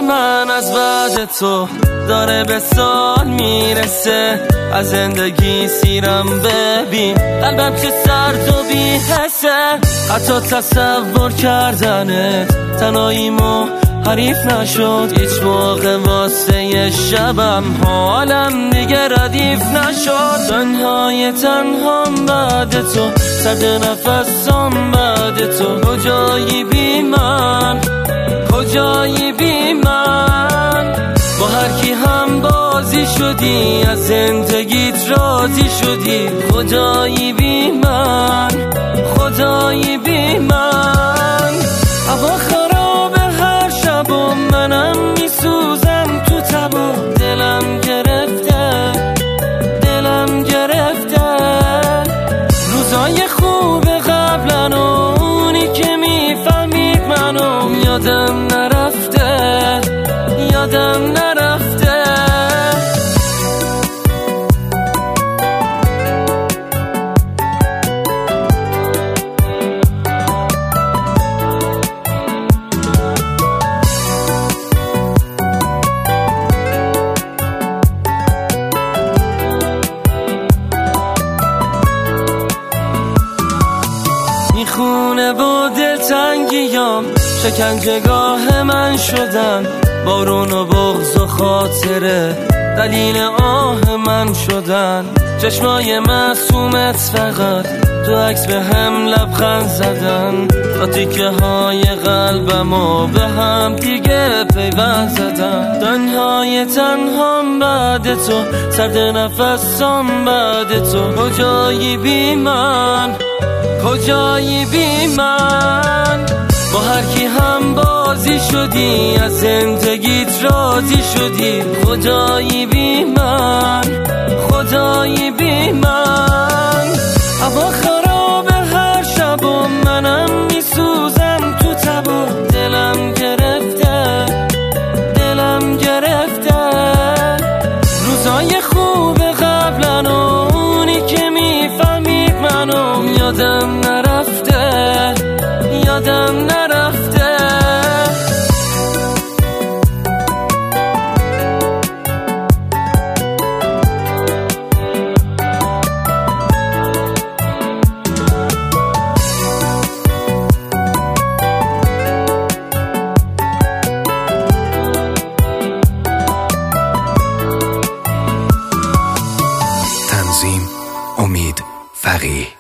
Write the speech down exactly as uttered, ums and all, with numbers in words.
من از بعد تو داره به سال میرسه، از زندگی سیرم ببین، قلبم که سرد و بی حسه. حتی تصور کردنت تنهاییمو حریف نشد، هیچ موقع واسه شبم حالم دیگه ردیف نشد. تنهای تنهام بعد تو، سرد نفسام بعد تو، کجایی بی من، کجایی بی من؟ با هر کی هم بازی شدی، از زندگیت راضی شدی، خدایی بی من، خدایی بی من. هوا خرابه هر شب و منم میسوزم تو تب و دلم گرفته، دلم گرفته. روزای خوب قبلن و اونی که میفهمید منو یادم نرفته، یادم نرفته. میخونه با دلتنگیام شکنجهگاه من شدن، بارون و بغض و خاطره دلیل آه من شدن. چشمای معصومت فقط تو عکس به هم لبخند زدن، تا تیکه های قلبمو به هم دیگه پیوند زدن. تنهای تنهام بعد تو، سرد نفسام بعد تو، کجایی بی من، کجایی بی من؟ با هر کی هم بازی شدی، از زندگیت راضی شدی، خدایی بی من، خدایی بی من. هوا خرابه هر شب و منم میسوزم تو تب و دلم گرفته، دلم گرفته. روزای خوب قبلن و اونی که میفهمید منو یادم نرفته، یادم نرفته. تنظیم امید فقیه.